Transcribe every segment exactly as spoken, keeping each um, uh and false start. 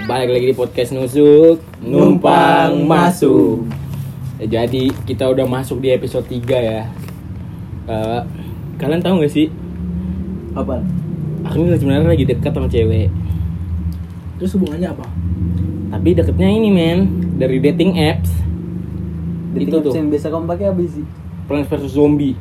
Balik lagi di podcast Nusuk Numpang Masuk. Jadi kita udah masuk di episode tiga ya. uh, Kalian tahu gak sih? Apa? Aku ini sebenarnya lagi dekat sama cewek. Terus hubungannya apa? Tapi deketnya ini men, dari dating apps. Dating Itu apps tuh yang biasa kamu pakai apa sih? Plants versus Zombie.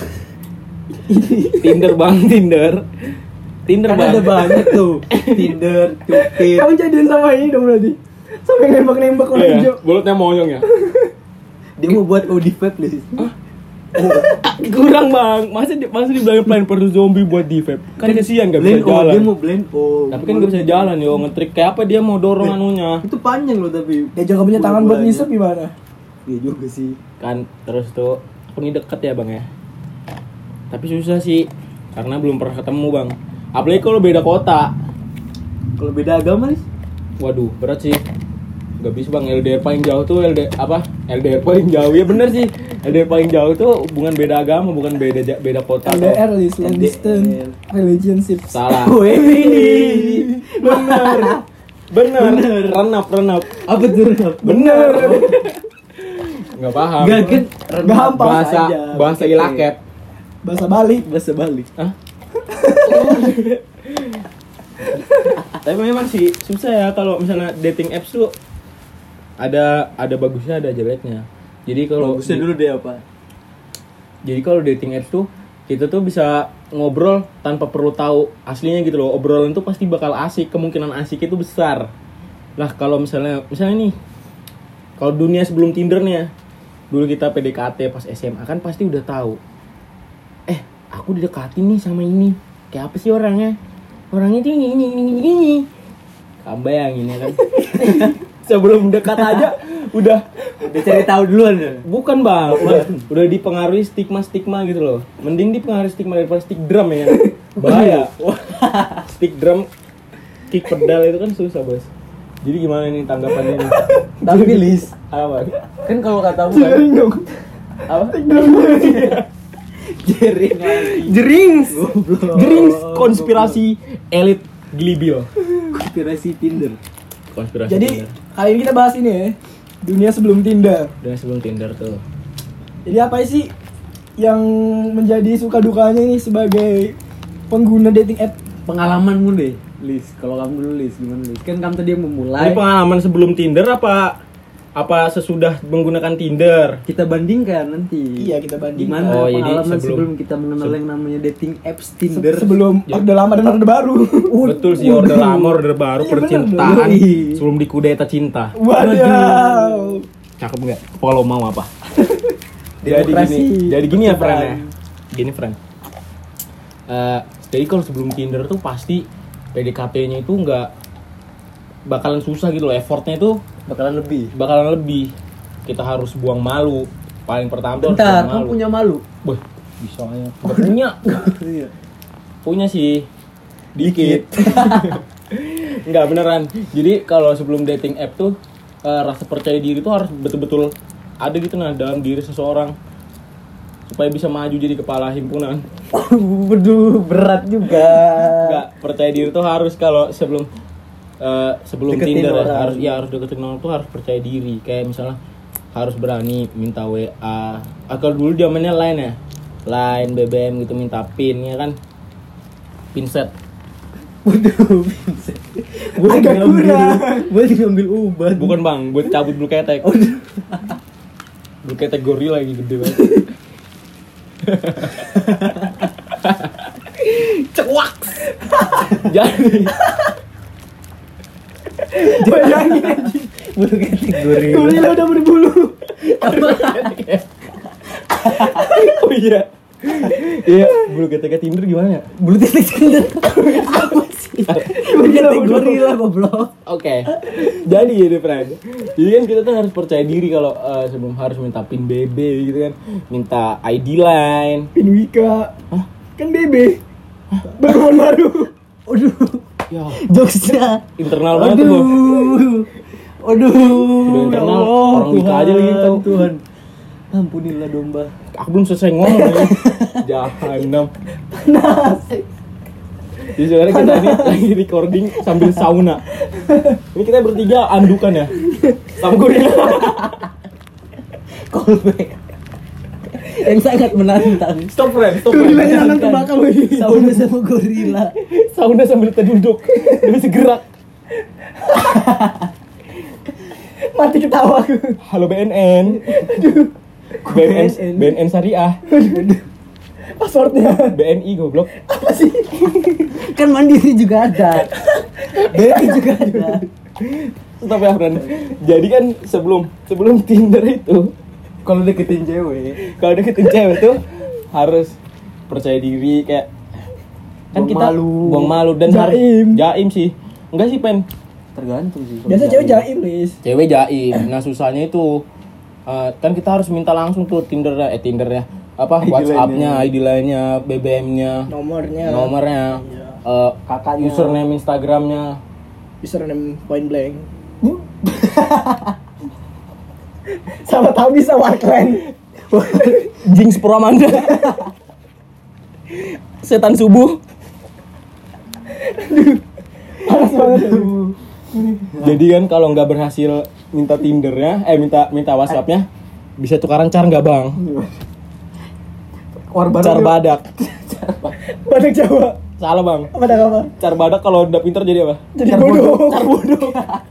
Tinder bang, Tinder Tinder Kan bang. ada banyak tuh. Tinder, Cupid. Kamu jadian sama ini dong berarti. Sampai nembak-nembak orang Iya, hijau. bulutnya monyong ya. Dia mau buat Audi vape list. Kurang bang, masa di, masa dibilang Plants versus Zombie buat di vape. Kan kesian gak bisa Blend O, jalan. dia mau blend O. Tapi kan gak bisa jalan yo, ngetrik kayak apa dia mau dorong anunya. Itu panjang loh tapi. Ya jangan punya tangan buat ngisep gimana? Iya juga sih. Kan terus tuh aku nih deket ya bang ya. Tapi susah sih karena belum pernah ketemu bang. Apalagi kalau beda kota. Kalau beda agama nih? Waduh berat sih. Gak bisa bang, L D R paling jauh tuh L D R apa? L D R paling jauh ya bener sih. L D R paling jauh tuh hubungan beda agama, bukan beda beda kota. L D R list long L D R. distance relationship. Salah. Wih. Bener. Bener. Renap renap. Apa tuh? Renap? Bener. Gak paham. Gak kan? Gampang bahasa aja. bahasa Oke. ilaket. Bahasa Bali. Bahasa Bali. Hah? Tapi memang sih susah ya kalau misalnya dating apps tuh ada ada bagusnya ada jeleknya. Jadi kalau Bagusnya dulu deh apa? Jadi kalau dating apps tuh kita tuh bisa ngobrol tanpa perlu tahu aslinya gitu loh. Obrolan tuh pasti bakal asik, kemungkinan asik itu besar. Lah kalau misalnya misalnya nih kalau dunia sebelum Tinder nih ya, dulu kita P D K T pas S M A kan pasti udah tahu. Eh, aku didekatin nih sama ini. Kayak apa sih orangnya? Orangnya tuh ini ini ini ini ini. Kamu bayangin ya kan. Sebelum dekat aja udah Udah cari tahu duluan ya? bukan bang, udah, udah dipengaruhi stigma-stigma gitu loh. Mending dipengaruhi stigma daripada stick drum ya kan. Bahaya. Stick drum kick pedal itu kan susah bos. Jadi gimana nih tanggapannya nih? Tapi list. Apa? Kan kalau katamu kan Jering dong. Apa? jering lagi. Jerings. Goblok. Jerings konspirasi elit Glibil. Konspirasi Tinder. Konspirasi. Jadi Tinder. kali ini kita bahas ini ya. Dunia sebelum Tinder. Udah sebelum Tinder tuh. Jadi apa sih yang menjadi suka dukanya nih sebagai pengguna dating app? Pengalamanmu deh, Lis. Kalau kamu dulu Lis, gimana Lis? Kan kamu tadi yang memulai. Ini pengalaman sebelum Tinder apa apa sesudah menggunakan Tinder? Kita bandingkan nanti. Iya, kita bandingkan. Gimana Oh, jadi pengalaman sebelum- sebelum, kita mengenal se- yang namanya dating apps Se- Tinder. sebelum Ya. orde lama dan orde baru. Betul sih, order lama, order baru, Iya, bener percintaan dong. sebelum dikudeta cinta. Waduh. Cakep nggak? Kalau mau apa? jadi Demokrasi. gini, jadi gini ya Ceban. friend ya. Gini friend. Eh, jadi kalau sebelum Tinder tuh pasti P D K T-nya itu nggak bakalan susah gitu loh. Effortnya itu Bakalan lebih. bakalan lebih. Kita harus buang malu. Paling pertama tuh harus Bentar, buang kamu malu. punya malu? Wah, bisa aja. Nggak punya. Iya. Punya sih dikit. Enggak beneran. Jadi kalau sebelum dating app tuh eh, rasa percaya diri tuh harus betul-betul ada gitu nah dalam diri seseorang supaya bisa maju jadi kepala himpunan. Waduh, berat juga. Enggak, percaya diri tuh harus kalau sebelum eh, sebelum Deketin Tinder ya, orang. harus ya harus deketin orang tuh harus percaya diri. Kayak misalnya harus berani minta W A. Atau dulu zamannya Line ya. Line, B B M gitu minta pin ya kan. Pinset. Waduh, bisa. Buat Agak ngambil, kurang. buat ngambil obat. Bukan bang, buat cabut bulu ketek. Oh, Bulu ketek gorila lagi gede banget. Cewak. Jadi Bayangin aja. bulu ketek gorila. Gorila udah berbulu. oh iya. Iya, bulu ketek Tinder gimana ya? Bulu ketek Tinder. Apa sih? Bulu ketek gorila goblok. Oke. Jadi gini friend. Jadi kan kita tuh harus percaya diri kalau eh, sebelum harus minta pin B B gitu kan. Minta I D line. Pinwika. Hah? Kan bebe. Baruan baru. Aduh. Ya, Jokesnya. internal banget tuh. Aduh. Aduh. Udah internal, orang nikah aja lagi tahu. Tuhan. Ampunilah domba. Aku belum selesai ngomong ya. Jahanam. Panas. Jadi sebenarnya kita ini lagi recording sambil sauna. Ini kita bertiga andukan ya. Sama gorila. Callback. Yang sangat menantang. Stop friend, stop friend. Gorilanya nanam tembakau lagi. Sauna sama gorila. Sauna sambil kita duduk. Dia bisa gerak. Mati ketawa aku. Halo B N N. B N N, B N N Syariah. Passwordnya B N I goblok. apa sih? Kan Mandiri juga ada. B R I juga ada. Stop ya friend. Jadi kan sebelum sebelum Tinder itu, Kalau deketin cewek, kalau deketin cewek tuh harus percaya diri kayak kan Buang kita malu. buang malu dan Jaim. harus jaim sih. Enggak sih pen. tergantung sih. Biasa cewek jaim, Lis. Cewek jaim. Nah susahnya itu uh, kan kita harus minta langsung tuh Tindernya, eh Tindernya apa I D WhatsApp-nya, lainnya. I D lainnya, B B M-nya, Nomornya. nomornya, Iya. uh, Kakaknya. username Instagramnya. Username point blank. Sama Tabi sama Klen. Jinx Pramanda. Setan subuh. Panas banget. Jadi kan kalau nggak berhasil minta Tindernya, eh minta minta WhatsApp-nya, bisa tukaran car nggak bang? War Car badak. Badak Jawa. Salah bang. Badak apa? Car badak kalau udah pinter jadi apa? Jadi Car bodoh. Car bodoh.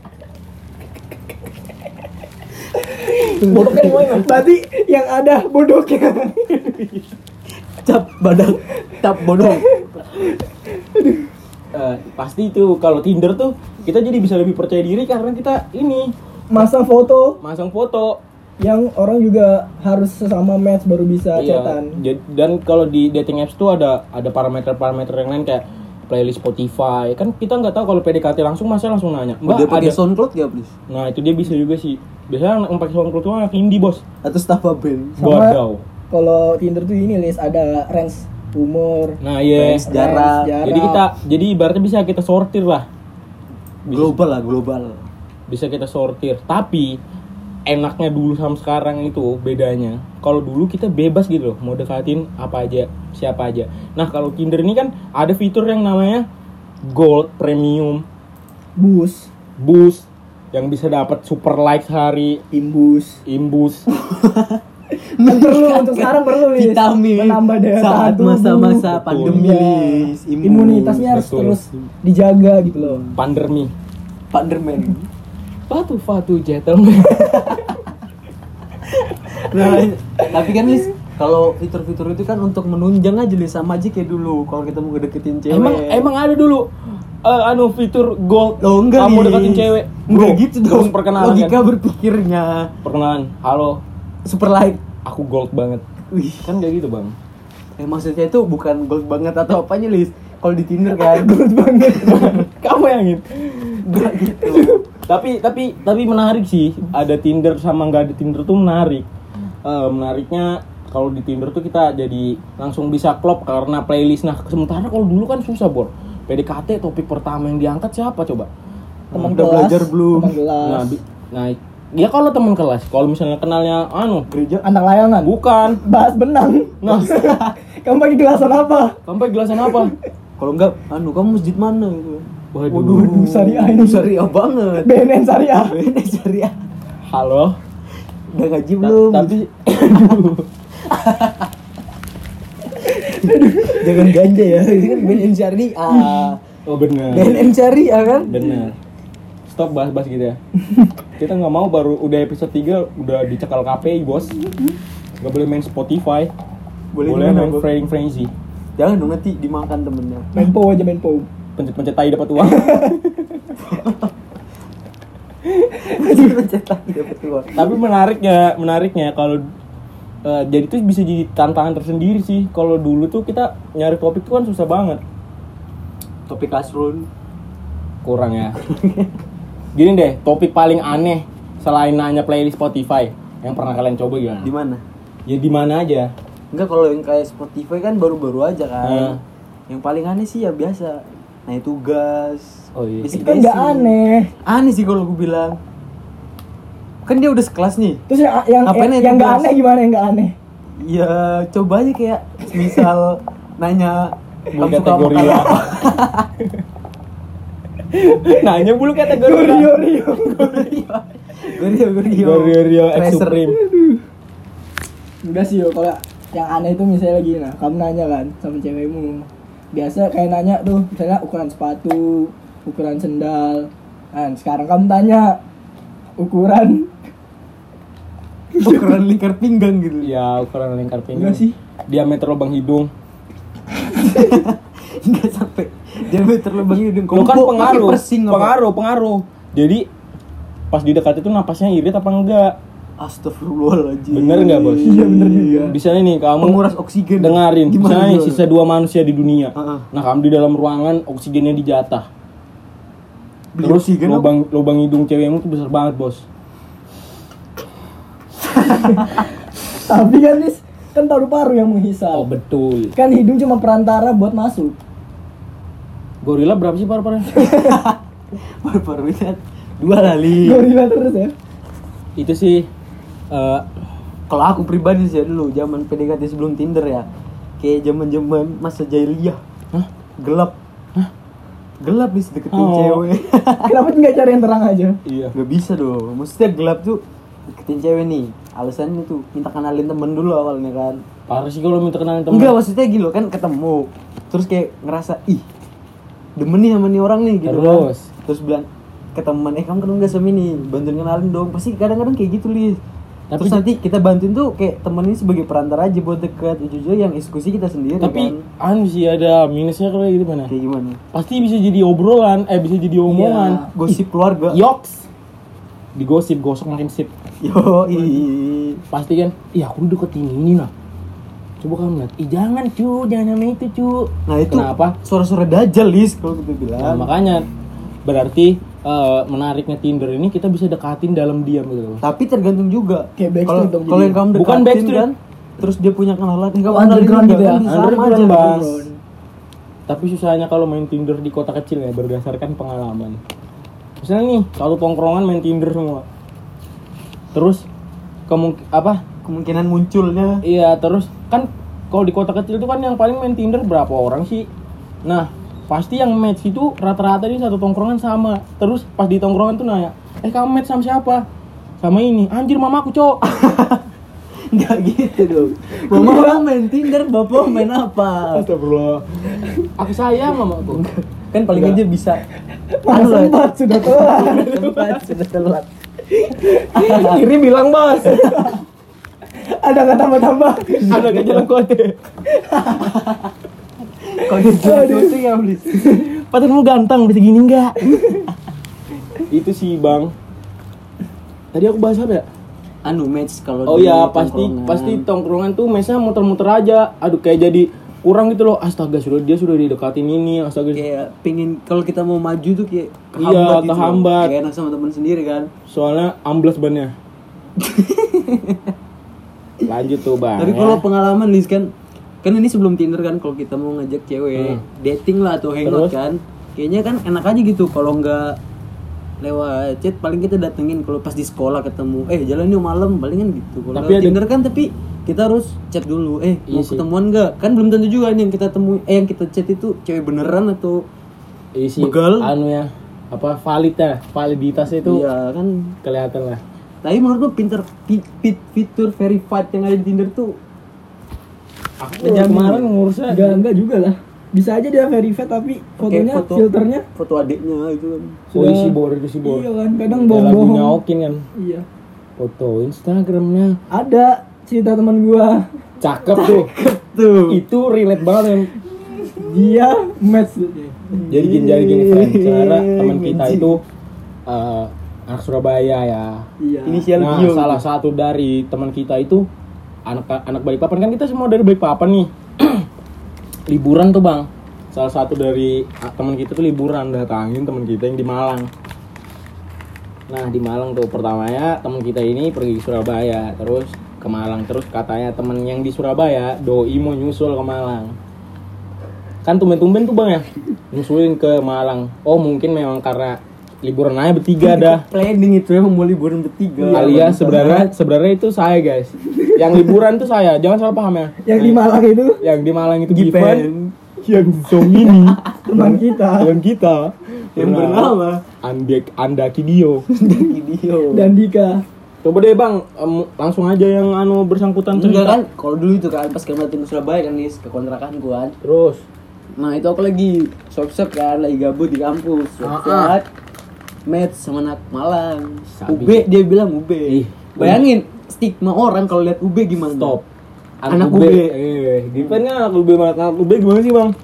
Bodoh kan gimana? Berarti yang ada bodohnya. cap badak, cap bodoh. Eh, pasti itu kalau Tinder tuh kita jadi bisa lebih percaya diri karena kita ini Masang foto masang foto. yang orang juga harus sesama match baru bisa Iya. chatan. Jad- Dan kalau di dating apps tuh ada ada parameter-parameter yang lain kayak playlist Spotify. Kan kita nggak tahu kalau P D K T langsung masa langsung nanya. Mbak Udah pakai ada. SoundCloud gak, please? Nah, itu dia bisa juga sih. Biasanya yang pakai SoundCloud tuh anak indie, Bos. Atau Staffa Band? Sama- Wadaw. Kalau Tinder tuh ini Lis ada range umur. Nah, iya. Range jarak. jarak. Jadi kita jadi ibaratnya bisa kita sortir lah. Bisa, Global lah, global. bisa kita sortir. Tapi enaknya dulu sama sekarang itu bedanya. Kalau dulu kita bebas gitu loh, mau dekatin apa aja, siapa aja. Nah, kalau Tinder ini kan ada fitur yang namanya Gold, Premium, bus, Boost yang bisa dapat super like sehari, imbus. imbus. Kan perlu untuk sekarang perlu Lis. Vitamin Menambah daya saat tahan tubuh. masa-masa Betul. pandemi, Iya. Lis. Imun. Imunitasnya harus Betul. terus dijaga gitu loh. Pandemi. Panderman. Fatu fatu gentleman. Nah, tapi kan Lis, kalau fitur-fitur itu kan untuk menunjang aja Lis, sama aja kayak dulu kalau kita mau ngedeketin cewek. Emang emang ada dulu eh, anu fitur gold. Oh, enggak, kamu Lis. deketin cewek. Enggak Bro, gitu dong. terus perkenalan Logika kan? berpikirnya. Perkenalan. Halo, Super like. aku gold banget. Wih, Kan kayak gitu, Bang. eh, maksudnya itu bukan gold banget atau apanya Lis? Kalau di Tinder kan Gold banget. Kamu yang gitu. enggak gitu. tapi tapi tapi menarik sih, ada Tinder sama nggak ada Tinder tuh menarik. Eh, menariknya kalau di Tinder tuh kita jadi langsung bisa klop karena playlist. Nah, sementara kalau dulu kan susah, Bor. P D K T topik pertama yang diangkat siapa coba? Teman Udah kelas, belajar belum? Teman kelas. Nah, bi- nah ya kalau teman kelas, kalau misalnya kenalnya anu Gereja. Anak layangan. bukan. Bahas benang. Nah, Kamu pakai gelasan apa? sampai gelasan apa? Kalau enggak, anu kamu masjid mana gitu. Waduh. Waduh, syariah ini. Syariah banget. B N N syariah. Beda syariah. Halo. Udah ngaji Ta- belum? tapi Jangan ganja ya. Ini kan B N N syariah. oh benar. B N N syariah kan? Benar. Stop bahas-bahas gitu ya. Kita nggak mau baru udah episode tiga udah dicekal K P I, Bos. Nggak boleh main Spotify. Boleh Boleh gimana, main Bos? Framing Frenzy. Jangan dong nanti dimakan temennya. Main po aja main po. Pencet-pencet tai dapat uang. Cetak dapat keluar. Tapi menariknya, menariknya kalau eh, jadi tuh bisa jadi tantangan tersendiri sih. Kalau dulu tuh kita nyari topik tuh kan susah banget. Topik kasrun. Kurang ya. Gini deh, topik paling aneh selain nanya playlist Spotify yang pernah kalian coba gimana? Di mana? Ya di mana aja. Enggak, kalau yang kayak Spotify kan baru-baru aja kan. Hmm. Yang paling aneh sih ya biasa naik tugas. Oh iya. Basic Kan nggak basic. aneh. Aneh sih kalau gue bilang. Kan dia udah sekelas nih. Terus yang yang Ngapain yang, itu, yang nggak Bos? aneh gimana yang nggak aneh? Ya coba aja kayak misal nanya Buat kamu suka kategori makan apa? apa? Nanya bulu kategori Gorio Rio. Gorio Gorio. Gorio Rio X Tracer. Supreme. Enggak sih yo, kalau yang aneh itu misalnya lagi, nah kamu nanya kan sama cewekmu, biasa kayak nanya tuh misalnya ukuran sepatu, ukuran sendal. Nah sekarang kamu tanya ukuran Ukuran lingkar pinggang gitu. Ya ukuran lingkar pinggang. enggak sih. Diameter lubang hidung. Enggak sampai diameter lubang hidung. Lu kan Kok pengaruh, pakai persing apa? pengaruh, pengaruh. Jadi pas di dekat itu napasnya irit apa enggak? Astagfirullahaladzim. Bener nggak, Bos? Iya bener juga. Misalnya nih kamu Penguras oksigen. dengerin, Gimana, misalnya nih gimana? sisa dua manusia di dunia. Heeh. Nah kamu di dalam ruangan oksigennya dijatah. Beli Terus oksigen lubang lubang hidung cewekmu tuh besar banget, Bos. Tapi kan Nis, kan paru-paru yang menghisap. Oh betul. Kan hidung cuma perantara buat masuk. Gorila berapa sih paru-parunya? Paru-paru itu dua kali. Gorila terus ya. Itu sih eh, Kalau aku pribadi sih dulu zaman P D K T sebelum Tinder ya. Kayak zaman-zaman masa jahiliyah. Hah? Gelap. Gelap nih deketin Oh. cewek. Kenapa nggak cari yang terang aja? iya. Gak bisa dong. Maksudnya gelap tuh deketin cewek nih. Alasannya tuh minta kenalin temen dulu awalnya kan. Parah sih kalau minta kenalin teman. Enggak, maksudnya gini loh, kan ketemu. Terus kayak ngerasa ih demen nih sama nih orang nih gitu Terus? kan. Terus bilang ke teman, eh kamu ketemu gak sama ini? Bantuin kenalin dong. Pasti kadang-kadang kayak gitu Lis. Tapi Terus nanti kita bantuin tuh kayak temen ini sebagai perantara aja buat deket. Ujung-ujungnya yang eksekusi kita sendiri Tapi kan. anu sih ada minusnya kalau gitu mana? Kayak gimana? Pasti bisa jadi obrolan, eh bisa jadi omongan. Gosip keluarga. Yoks. Digosip, gosok makin sip. Yo, ih. Pasti kan, iya aku deketin ini nah. Coba kamu lihat, ih jangan cu, jangan sama itu cu. Nah itu Kenapa? suara-suara dajjal Lis kalau kita bilang. Nah, makanya berarti eh, menariknya Tinder ini kita bisa dekatin dalam diam gitu. Tapi tergantung juga. Kayak Kalau Backstreet dong kalau yang jadinya. kamu Bukan dekatin Backstreet. kan, terus dia punya kenalan, enggak Oh, underground gitu ya? Sama Underground, aja. Bang. Tapi susahnya kalau main Tinder di kota kecil ya berdasarkan pengalaman. Misalnya nih, satu tongkrongan main Tinder semua. Terus kemungkin apa? Kemungkinan munculnya Iya, terus kan kalau di kota kecil itu kan yang paling main Tinder berapa orang sih? Nah, pasti yang match itu rata-rata di satu tongkrongan sama. Terus pas di tongkrongan tuh nanya, "Eh, kamu match sama siapa?" "Sama ini." "Anjir, mamaku, Cok." enggak gitu dong. Mama orang main Tinder, bapak main apa? Astagfirullah. Aku sayang mamaku. Kan paling Enggak. aja bisa. Mana Anu lah, sempat sudah telat. tempat sudah telat. Kiri bilang, "Bos." Ada nggak tambah-tambah? Ada gak jalan kode. Kalau dia jual itu ya beli. Padahal ganteng, bisa gini enggak? Itu sih, Bang. Tadi aku bahas apa ya? Anu match kalau Oh di ya, pasti tongkrongan. pasti tongkrongan tuh mesnya muter-muter aja. Aduh, kayak jadi kurang gitu loh. Astaga, sudah dia sudah didekatin ini. Astaga. kayak pingin kalau kita mau maju tuh kayak Iya, gitu loh. kehambat. Kayak enak sama teman sendiri kan. Soalnya ambles bannya. Lanjut tuh, Bang. Tapi ya. kalau pengalaman Lis kan kan ini sebelum Tinder kan kalau kita mau ngajak cewek Hmm. dating lah atau hangout Terus? kan. Kayaknya kan enak aja gitu kalau nggak lewat chat paling kita datengin kalau pas di sekolah ketemu eh jalan yuk malam palingan gitu. Kalau Tapi lewat ada- Tinder kan tapi kita harus chat dulu eh Iya mau sih. ketemuan nggak kan belum tentu juga nih yang kita temui eh yang kita chat itu cewek beneran atau isi begal. anu ya, apa validnya, validitasnya itu iya kan. kelihatan lah. Tapi menurut lu pinter fit, fit, fitur verified yang ada di Tinder tuh Aku kemarin ngurusnya Enggak, enggak juga lah. Bisa aja dia verified tapi pakai fotonya, foto, filternya foto adiknya itu kan. Oh, isi bor, isi bor. Iya kan, kadang Kayak lagi bohong-bohong. nyaokin kan. Iya. Foto Instagramnya Ada cerita teman gua. cakep tuh. Tuh. Itu relate banget kan. Dia match gitu. Jadi gini, jadi gini friend. Secara teman kita itu eh, anak Surabaya ya. Iya. Inisial Nah, Gio. salah satu dari teman kita itu anak anak Balikpapan kan kita semua dari Balikpapan nih. Liburan tuh, Bang. Salah satu dari ah, teman kita tuh liburan datangin teman kita yang di Malang. Nah, di Malang tuh pertamanya teman kita ini pergi ke Surabaya, terus ke Malang, terus katanya temen yang di Surabaya doi mau nyusul ke Malang. Kan tumben-tumben tuh, Bang ya. Nyusulin ke Malang. Oh, mungkin memang karena liburan aja bertiga dah. Planning itu emang mau liburan bertiga. Alias sebenarnya sebenarnya itu saya, guys. Yang liburan tuh saya, jangan salah paham ya. Yang di Malang itu Yang di Malang itu Given. Given, yang Zong ini teman kita. teman kita. Yang bernama Andek Andaki Dio. video. Dan Dika. Coba deh bang, em, langsung aja yang anu bersangkutan Enggak cerita. kan, kalau dulu itu kan pas kami datang ke Surabaya kan nih ke kontrakan gua kan. Terus Nah itu aku lagi swab-swab kan, lagi gabut di kampus. Swab-swab, match sama anak Malang. Sabi. U B dia bilang U B. Ih, Bayangin stigma orang kalau lihat U B gimana? stop. Anak U B. Eh, Gipen kan anak U B banget. Anak U B gimana sih bang?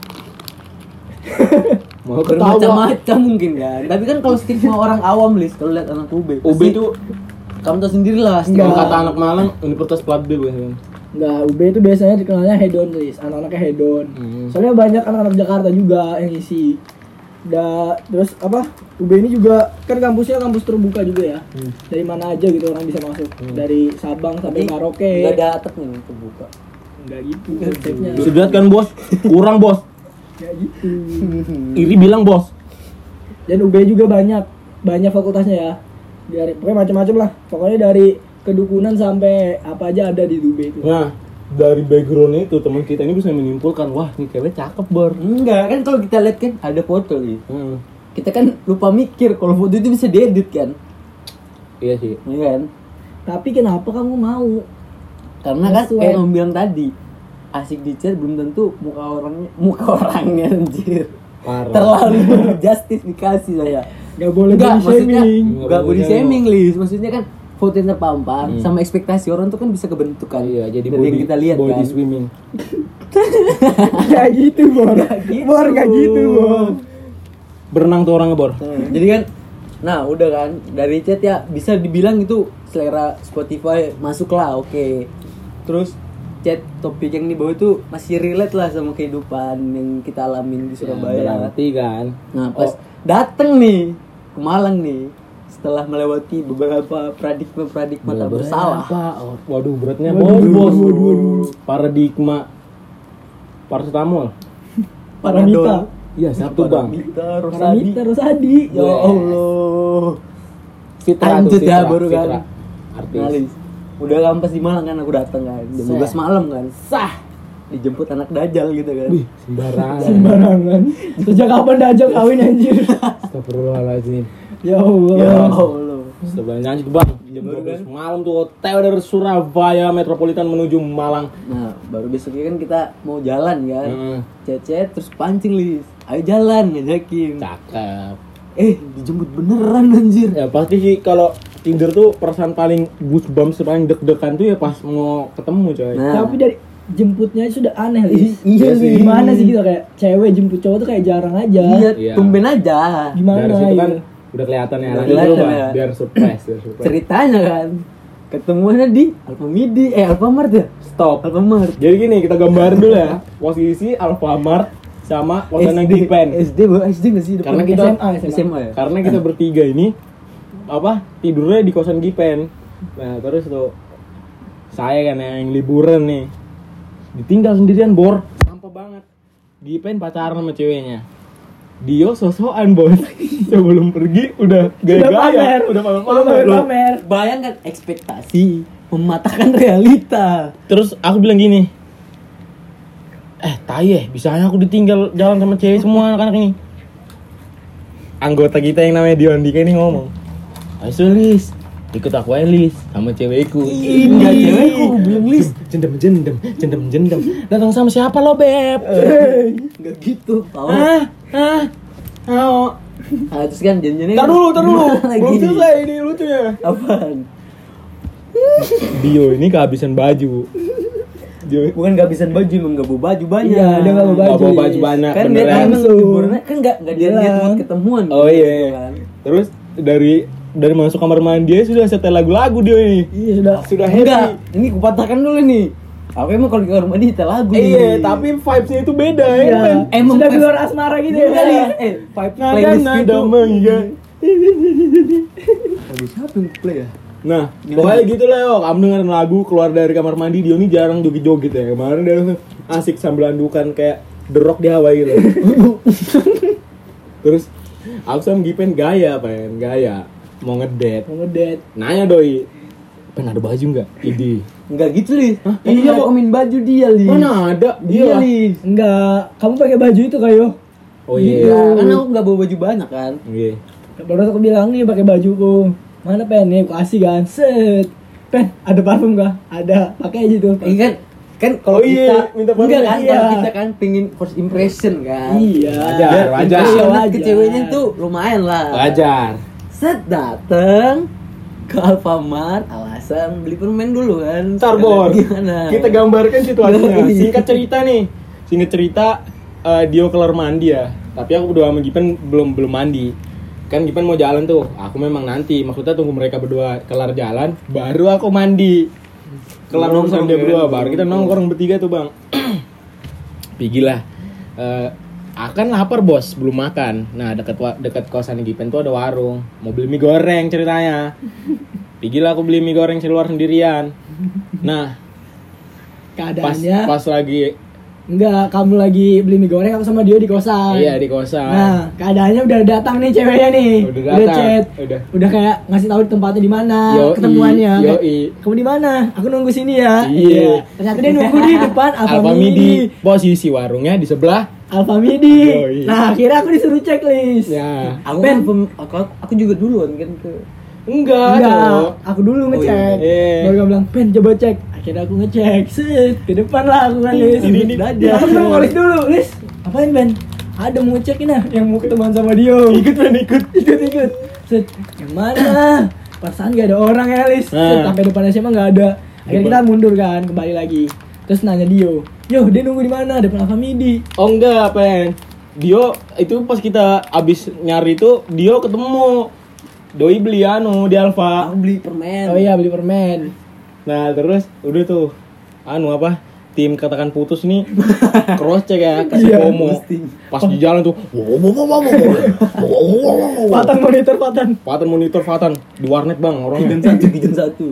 Mau ketawa. Bermacam-macam mungkin kan. Tapi kan kalau stigma orang awam Lis kalau lihat anak U B. U B itu kamu tahu sendiri lah kalau Enggak. kata anak Malang Universitas Plat B kan. Enggak, U B itu biasanya dikenalnya hedon, Lis. Anak-anaknya hedon. Hmm. Soalnya banyak anak-anak Jakarta juga yang isi. Da, terus apa? U B ini juga kan kampusnya kampus terbuka juga ya. Hmm. Dari mana aja gitu orang bisa masuk. Dari Sabang sampai Merauke. Enggak ada atapnya nih terbuka. Enggak gitu konsepnya. Bisa dilihat kan bos, kurang bos. Enggak gitu. Iri bilang bos. Dan U B juga banyak, banyak fakultasnya ya. Dari pokoknya macam-macam lah. Pokoknya dari kedukunan sampai apa aja ada di U B itu. Nah, dari background itu teman kita ini bisa menyimpulkan, wah ini cewek cakep bor. Enggak, kan kalau kita lihat kan ada foto nih. Hmm. Kita kan lupa mikir kalau foto itu bisa diedit kan. Iya sih. Iya kan? Tapi kenapa kamu mau? Karena kan Sesuai. kayak om bilang tadi, asik di chat belum tentu muka orangnya muka orangnya anjir. Parah. Terlalu justifikasi saya. Gak boleh Enggak, body maksudnya shaming. enggak body shaming, Lis. Maksudnya kan foto yang terpampang Hmm. sama ekspektasi orang tuh kan bisa kebentuk kan. Iya, jadi dari body, yang kita lihat body kan. swimming. Gak gitu, Bor. Bor gak gitu, Bor. Berenang tuh orangnya bor. Hmm, jadi kan nah udah kan dari chat ya bisa dibilang itu selera Spotify masuk lah, oke. Terus chat topik yang di bawah itu masih relate lah sama kehidupan yang kita alamin di Surabaya. Berarti kan. Nah pas Oh. dateng nih ke Malang nih setelah melewati beberapa paradigma-paradigma tak bersalah. Apa? Oh, waduh beratnya Waduh, bos bos. waduh, waduh. Paradigma. Paracetamol. Paramita. Iya satu bang. Paramita, Rosadi. Paramita Rosadi. Ya Allah. Fitra tuh, Lanjut ya Fitra, baru kan. Fitra. Artis. Ngalis. Udah kampas di Malang kan aku datang kan. Jam dua belas malam kan. Sah. Dijemput anak dajal gitu kan. Wih, sembarangan. Sembarangan. Sejak kapan Dajjal kawin anjir? Astagfirullahaladzim. Ya Allah. Ya Allah. Sebenarnya lanjut bang. Jam dua belas malam tuh hotel dari Surabaya Metropolitan menuju Malang. Nah, baru besoknya kan kita mau jalan kan. Hmm. Cecet terus pancing Lis. Ayo jalan ngajakin. Cakep. Eh, dijemput beneran anjir. Ya pasti sih kalau Tinder tuh perasaan paling goosebumps paling deg-degan tuh ya pas mau ketemu coy. Nah. Tapi dari jemputnya sudah aneh, Lis. Iya sih. Gimana sih gitu kayak cewek jemput cowok tuh kayak jarang aja. Iya, Iya. tumben aja. Gimana Dari situ kan gitu? udah kelihatan ya. Udah Lanjut dulu kelihatan bang. ya. Biar surprise, biar surprise. Ceritanya kan ketemuannya di Alfamidi, eh Alfamart ya? Stop. Alfamart. Jadi gini kita gambarin dulu ya. Posisi Alfamart sama kosan S D, Gipen. S D, bawa S D nggak sih? Karena Depan kita S M A, S M A. S M A ya? Karena kita bertiga ini apa tidurnya di kosan Gipen. Nah terus tuh saya kan yang liburan nih ditinggal sendirian bor, sampah banget. Gipen pacaran sama ceweknya. Dio sosokan bos. Sebelum pergi udah gaya-gaya, pamer. udah Udah pamer-pamer. pamer. Bayangkan ekspektasi mematahkan realita. Terus aku bilang gini, eh tai ya, bisanya aku ditinggal jalan sama cewek semua anak-anak ini. Anggota kita yang namanya Dion Dika ini ngomong, ayo Lis, ikut aku aja Lis, sama cewekku. Enggak cewekku, belum Lis. Jendem jendem, jendem jendem. Datang sama siapa lo beb? Enggak gitu. Tahu. Ah, ah, ah. Nah, terus kan janjiannya Tar dulu, tar dulu. Gimana Belum lagi? selesai ini lucunya. Apaan? Dio ini kehabisan baju. Dio Bukan kehabisan baju, emang nggak bawa baju banyak. Iya, dia nggak bawa baju. nggak bawa baju banyak. Kan dia beneran. emang Langsung. liburannya kan nggak nggak dia lihat buat ketemuan. Oh gitu iya. kan. Terus dari dari masuk kamar mandi dia sudah setel lagu-lagu dia ini. Iya sudah. Sudah happy. Enggak, ini kupatahkan dulu nih. Aku emang kalau di kamar mandi kita lagu. Iya, nih. tapi vibes-nya itu beda ya. Iya. kan? Emang sudah pas- keluar asmara gitu Iya kali. ya. Eh, vibe Nada playlist nada gitu. mengga. Lagu siapa yang play ya? Nah, pokoknya gitu lah yo. Kamu dengerin lagu keluar dari kamar mandi, dia ini jarang joget-joget ya. Kemarin dia asik sambil andukan kayak The Rock di Hawaii gitu. Terus aku sama Gipen gaya, pengen gaya. Mau ngedate. Mau ngedet. Nanya doi, Pen ada baju nggak? Ide. Enggak gitu, Lis. Hah? Ini Iya, rekomen baju dia, Lis. Mana ada? Dia, Dia. Lis. Enggak, kamu pakai baju itu kayo. Oh Iya, iya. karena aku nggak bawa baju banyak kan. Iya. Baru aku bilang nih pakai bajuku. Mana pen nih? Aku kasih kan. Set. Pen, ada parfum kah? Ada. Pakai aja tuh. Iya kan, kan kalau Oh iya, kita minta parfum. enggak kan, Iya. kalau kita kan pengen first impression kan. Iya. Wajar, Biar wajar. impression Wajar. ke ceweknya tuh lumayan lah. Wajar. Set dateng ke Alfamart, alasan beli permen dulu kan. Ntar Bor, Gimana? kita gambarkan situasinya. Iya. Singkat cerita nih, singkat cerita eh, Dio kelar mandi ya. Tapi aku berdua sama Gipen belum belum mandi. Kan Gipen mau jalan tuh. Aku memang nanti, maksudnya tunggu mereka berdua kelar jalan, baru aku mandi. Kelar nongkrong dia berdua, baru kita nongkrong bertiga tuh bang. Pigilah. Eh, akan lapar bos, belum makan. Nah dekat wa- dekat kosan Gipen tuh ada warung. Mau beli mie goreng ceritanya. Pigilah aku beli mie goreng keluar sendirian. Nah pas Keadaannya pas lagi enggak, kamu lagi beli mie goreng aku sama dia di kosan. iya di kosan. Nah, keadaannya udah datang nih ceweknya nih. Udah datang, chat. udah. Udah kayak ngasih tahu tempatnya di mana, Yoi, ketemuannya. yoi. Kayak, kamu di mana? Aku nunggu sini ya. Iya. Ternyata dia nunggu di depan Alfa Alfamidi. Midi, posisi warungnya di sebelah. Alfamidi. Yoi. Nah, akhirnya aku disuruh checklist. Ya, Aku Pen. kan pem- aku, aku juga duluan kan ke enggak, Enggak, Cok. aku dulu ngecek. iya. Baru dia bilang, "Pen, coba cek." Akhirnya aku ngecek. Set, ke depan lah aku kan, Lis. Ini, ini, Ya, aku bilang, "Lis dulu, Lis." Apain, Ben? Ada mau cek ini yang mau ketemuan sama Dio. Ikut Ben, ikut. ikut ikut. Set, yang mana? Perasaan gak ada orang ya, Lis. Set, Nah. sampai depan S M A gak ada. Akhirnya kita mundur kan, kembali lagi. Terus nanya Dio, "Yo, dia nunggu di mana?" Depan Alfamidi. Oh enggak, Pen. Dio itu pas kita abis nyari itu Dio ketemu Doi beli anu di Alfa. aku beli permen. Oh iya, beli permen. Nah terus udah tuh anu apa tim katakan putus nih cross check ya kasih Iya, promo posting. pas di jalan tuh wow, wow, wow, wow, wow, wow, wow, wow. Patan monitor Patan. Fatan monitor Fatan di warnet bang Gidan orangnya. satu, gidan satu.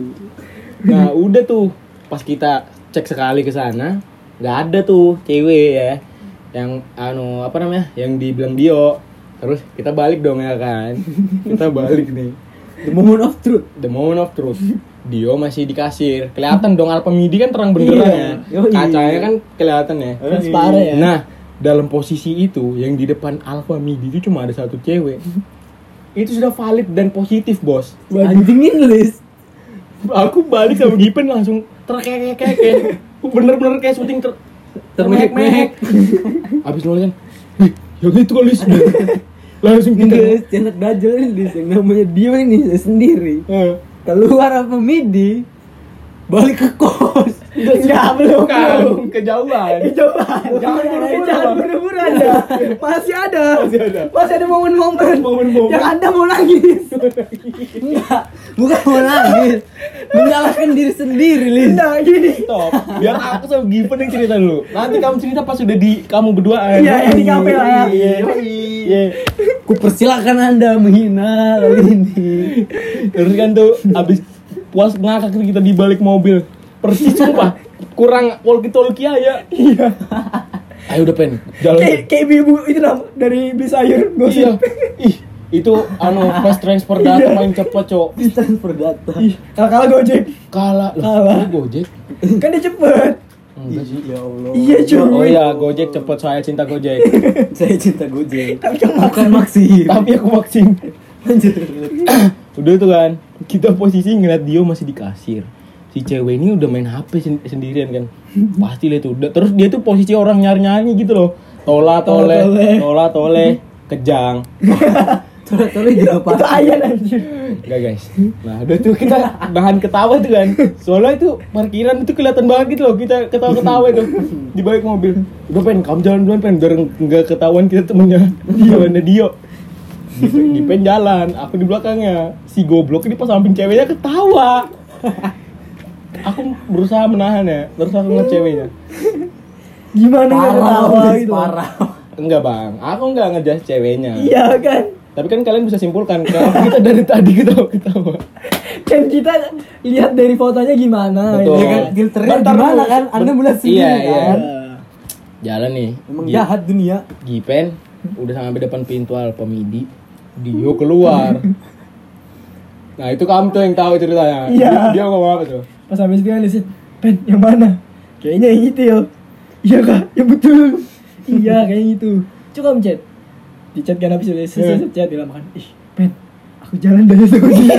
Nah udah tuh pas kita cek sekali ke sana nggak ada tuh cewek ya yang anu apa namanya yang dibilang Dio. Terus kita balik dong ya kan, kita balik nih. The moment of truth. The moment of truth. Dio masih di kasir. Kelihatan dong Alfa Midi kan terang benderang Iya. ya. Yoi. Kacanya kan kelihatan ya. Transparan ya. Nah, dalam posisi itu yang di depan Alfa Midi itu cuma ada satu cewek. Itu sudah valid dan positif, Bos. Anjingin Lis. Aku balik sama Gipen langsung terkekek-kekek. Bener-bener kayak syuting ter Termehek-mehek. Abis nolak kan. "Wih, yang itu kali sih." Langsung kita. Guys, jangan dajal Lis yang namanya dia ini sendiri. Eh, Keluar apa midi? Balik ke kos. Enggak, belum. Bukan, kejauhan. Coba. Jangan buru-buru, Jangan Bang. buru-buru Anda. Masih ada. Masih ada. Masih ada momen-momen. Momen-momen. Yang Anda mau nangis. Enggak, bukan mau nangis. Menyalahkan diri sendiri, Lis. Nah, gini. Stop. Biar aku sama Given yang cerita dulu. Nanti kamu cerita pas udah di kamu berduaan. Iya, yang di kafe lah ya. Iya. Iya. Ku persilakan Anda menghina kali ini. Terus kan tuh abis puas ngakak kita di balik mobil. Persis sumpah. Kurang walkie-talkie aja. Iya. Ayo udah pen. Jalan. Kayak kayak ibu itu nam dari beli sayur Iya. gosip. Ih, itu anu fast transfer data Iya. paling cepet, Cok. Transfer data. Ih, kalah Gojek. Kalah. Loh, Kalah. kok Gojek? Kan dia cepet. Enggak sih. Ya Allah. Iya, cuy. Oh iya, Gojek cepet, saya cinta Gojek. Saya cinta Gojek. Tapi yang Bukan Maxim. Tapi aku vaksin. Lanjut. Udah tuh kan, kita posisi ngeliat Dio masih di kasir. Si cewek ini udah main H P sen- sendirian kan. Pasti lah itu. Udah- Terus dia tuh posisi orang nyari-nyari gitu loh. Tola tole, Tola-tole. tola tole, kejang. Tole-tole juga apa? itu ayam anjir. Enggak guys. Nah udah tuh kita bahan ketawa tuh kan. Soalnya itu parkiran itu kelihatan banget gitu loh. Kita ketawa-ketawa itu di balik mobil. Udah pen, kamu jalan duluan pen. Biar nggak ketahuan kita temennya Dio, ada Dio. Di, di pen jalan, aku di belakangnya. Si goblok ini pas samping ceweknya ketawa. Aku berusaha menahan ya, terus aku ngeliat ceweknya. Gimana nggak ketawa Lis, gitu. parah. Enggak bang, aku nggak ngejas ceweknya. Iya kan. Tapi kan kalian bisa simpulkan kalau kita dari tadi ketawa-ketawa. Kan kita lihat dari fotonya gimana. Betul. Ya kan filternya Bentar gimana dulu. kan? Anda mulai sendiri Iya, kan. iya. Jalan nih. Emang Gi- jahat dunia. Gipen udah sampai depan pintu Alfa Midi. Dio keluar. Nah itu kamu tuh yang tahu ceritanya. Iya. Dia, dia ngomong apa tuh? Pas habis itu kan lihat, "Pen, yang mana?" Kayaknya yang itu ya. Iya kak, ya betul. Iya kayaknya itu. Coba kamu chat. di chat kan habis selesai chat dia makan. Ih, pen, aku jalan dari sama dia.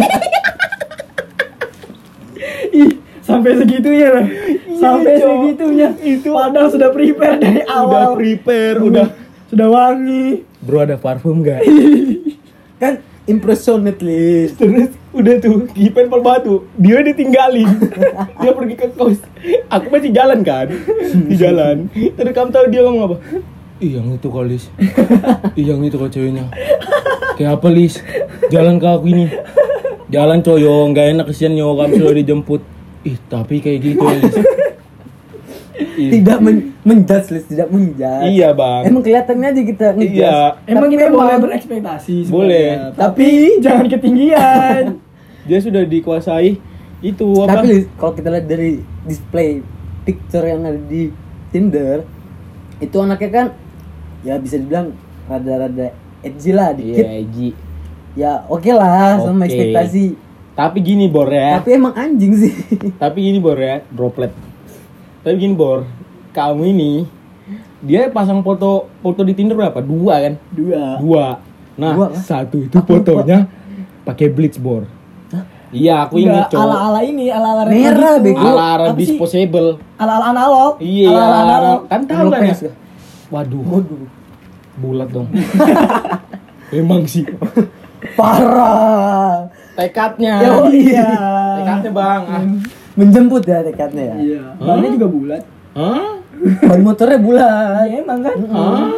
Ih, sampai segitunya lah. Sampai Cok. segitunya. Itu padahal sudah prepare dari Udah awal. prepare, udah. Sudah wangi. Bro ada parfum enggak? Kan impressionate list. Terus udah tuh Gipen Perbatu, dia ditinggalin. Dia pergi ke kos. Aku masih jalan kan, di jalan. Terus kamu tahu dia ngomong apa? Ih yang itu kali Lis. Ih yang itu kok ceweknya. Kayak apa Lis? Jalan ke aku ini. Jalan coyo, nggak enak kesian yo kamu sudah dijemput. Ih tapi kayak gitu ya Lis. Ih. Tidak men menjudge Lis, tidak menjudge. Iya bang. Emang kelihatannya aja kita ngejudge. Iya. Emang Tapi kita memang- boleh berekspektasi sebenarnya. Boleh. Tapi jangan ketinggian. Dia sudah dikuasai itu apa? Tapi Lis, kalau kita lihat dari display picture yang ada di Tinder, itu anaknya kan ya bisa dibilang rada-rada edgy lah dikit. Iya, Ji. Ya oke lah sama Oke. ekspektasi. Tapi gini Bor ya. Tapi emang anjing sih. Tapi gini Bor ya, droplet. Tapi gini Bor, kamu ini dia pasang foto foto di Tinder berapa? Dua kan? Dua. Dua. Nah, Dua, kan? satu itu fotonya pakai bleach Bor. Iya, aku ingat Enggak, cowok. ala-ala ini, ala-ala Merah, retro gitu. bego. Ala-ala Apa sih? disposable. Ala-ala analog. Iya, ala-ala ala-ala analog. kan tahu kan ya? Lopez ya? Waduh, Waduh. bulat dong. Emang sih. Parah. Tekadnya. Ya, oh iya. Tekadnya Bang. Ah. Menjemput ya tekadnya ya. Iya. Bannya juga bulat. Hah? Ban motornya bulat. Iya emang kan. Hah?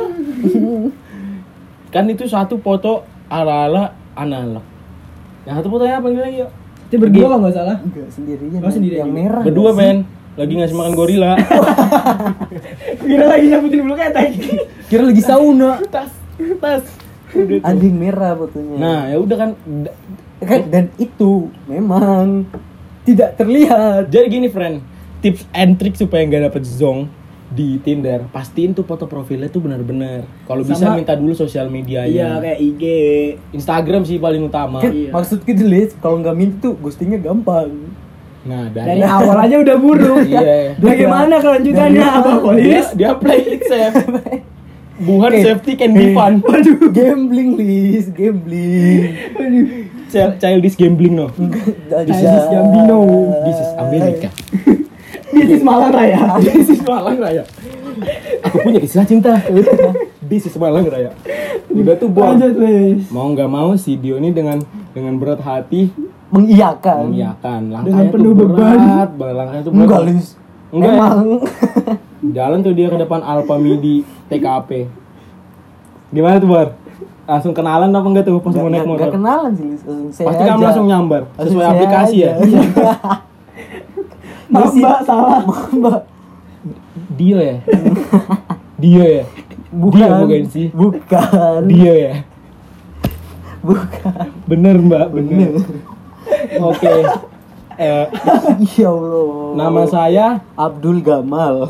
Kan itu satu foto ala-ala analog. Yang satu fotonya apa lagi ya? Itu berdua kalau nggak salah. Enggak sendirian. Oh, sendirian Yang juga. merah. Berdua nggak sih? men, lagi ngasih makan gorila. Kira lagi nyabutin bulu ketek. Kira lagi sauna. tas, tas. Udah tuh. Anjing merah fotonya. Nah ya udah kan. D- kan dan itu memang tidak terlihat. Jadi gini friend, tips and trick supaya nggak dapet zong di Tinder, pastiin tuh foto profilnya tuh benar-benar. Kalau bisa Sama- minta dulu sosial medianya. Iya kayak I G. Instagram sih paling utama. Kan Iya. maksud gitu Lis, kalau nggak minta tuh ghostingnya gampang. Nah Dari dari, awal aja udah buruk. Iya. Bagaimana kelanjutannya Dari- Abang dia, Polis? dia play it safe. Bukan Eh, safety can be eh, fun. Waduh, gambling Lis, gambling. Child- Childish gambling no. This is Gambino. This is Amerika. This is Malang Raya. This is Malang Raya. Aku punya kisah cinta. This is Malang Raya. Udah tuh Bor. Lanjut, Lis. Mau nggak mau si Dio ini dengan dengan berat hati Mengiyakan. mengiyakan. Dengan Langkahnya tuh penuh beban. berat, berat. Langkahnya tuh berat. Enggak Lis. Enggak ya? Emang. Jalan tuh dia ke depan Alfa Midi T K P. Gimana tuh Bar? Langsung kenalan apa enggak tuh pas mau naik Nggak- motor? nggak kenalan sih Lis. Langsung saya Pasti aja. kamu langsung nyambar Langsung sesuai saya aplikasi ya. aja. Maaf Mbak, salah. Mbak. Dio ya. Dio ya. Bukan. Dia bukan sih. Bukan. Dio ya. Bukan. Bener Mbak, bener. Oke. Eh, Ya Allah. nama saya Abdul Gamal.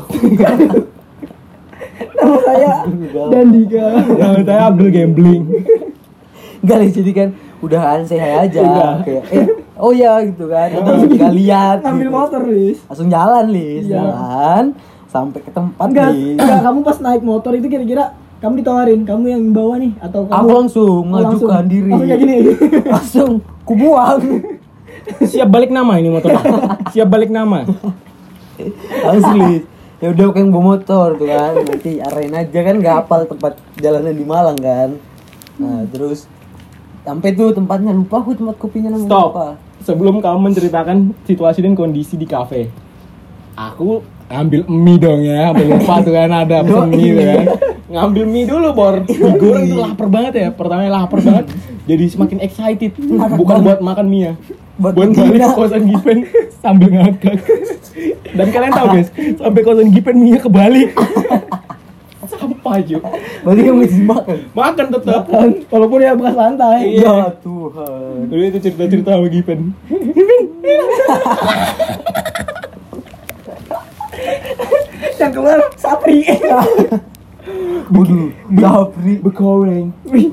Nama saya Dandika. nama saya Abdul Gambling. Enggak Lis, jadi kan udahan saya aja. Udah. Kayak eh oh ya gitu kan. Enggak lihat. Ngambil gitu. motor, Lis. Langsung jalan Lis, Iya. jalan sampai ke tempat Enggak, Lis. enggak, kamu pas naik motor itu kira-kira kamu ditawarin, kamu yang bawa nih atau kamu Aku langsung Oh, langsung. mengajukan diri. Langsung kayak gini. Langsung kubuang. Siap balik nama ini motor. Siap balik nama. Langsung Lis. Ya udah kayak bawa motor tuh kan. Nanti arahin aja kan enggak hafal tempat jalanan di Malang kan. Nah, terus sampai tuh tempatnya lupa aku tempat kopinya namanya Stop. apa. Sebelum kamu menceritakan situasi dan kondisi di kafe, aku ngambil mie dong ya, sampai lupa tuh kan ada pesen mie tuh kan. Ngambil mie dulu Bor, digoreng tuh lapar banget ya, pertamanya lapar banget, jadi semakin excited, bukan buat makan mie ya, Buat buat balik menghina. ke kosan Gipen sambil ngakak. Dan kalian tahu guys, sampai kosan Gipen mie kebalik. Sampah Ju, Berarti kamu mesti makan. makan tetap. Kan, walaupun ya bekas lantai. Iya. Ya Tuhan. Dulu itu cerita-cerita sama Gipen. Yang keluar Sapri. Waduh, Sapri. Begoreng.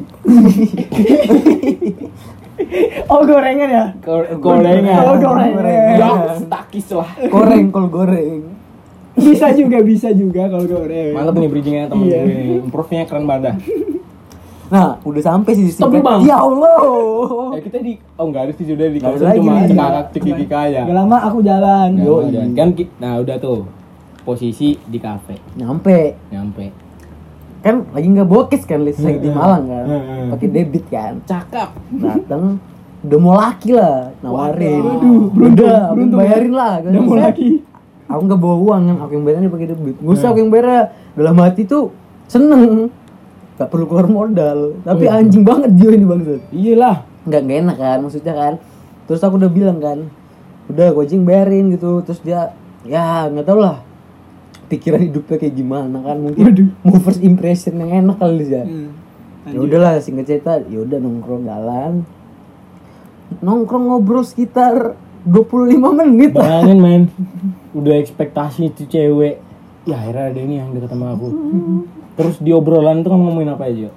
Oh, gorengan ya? Gorengan. Oh, gorengan. Ya, takis lah. Goreng kol goreng. Bisa juga, bisa juga kalau goreng. Mantap nih bridgingnya temen Iya. gue nih. Improve-nya keren banget dah. Nah, udah sampai sih Stop, singkat. Bang. Ya Allah. Eh kita di oh enggak ada sih sudah di Nggak ada kawasan lagi cuma nih. cekakak cekiki kaya. Gak lama aku jalan. Nah, Yo, udah. iya. Kan ki- nah udah tuh posisi di kafe Nyampe. nyampe. Kan lagi nggak bokes kan, list lagi di Malang kan. Heeh. Pakai debit kan. Cakep. Datang udah mau laki lah nawarin. Waduh, beruntung, udah beruntung bayarin ya. lah. Udah mau lagi. Aku nggak bawa uang kan, aku yang bayarin pakai debit. Nggak usah aku yang bayar. Dalam hati tuh seneng. Gak perlu keluar modal. Tapi Hmm. anjing banget dia ini bangsat. Iyalah. Nggak nggak enak kan maksudnya kan. Terus aku udah bilang kan, udah gojeng bayarin gitu. Terus dia ya nggak tau lah pikiran hidupnya kayak gimana kan, mungkin Waduh. mau first impression yang enak kali ya. Hmm. Ya udahlah singkat cerita, ya udah nongkrong jalan. Nongkrong ngobrol sekitar dua puluh lima menit lah. Bayangin men. Udah ekspektasi itu cewek. Ya akhirnya ada ini yang deket sama aku. Terus di obrolan tuh kamu ngomongin apa aja?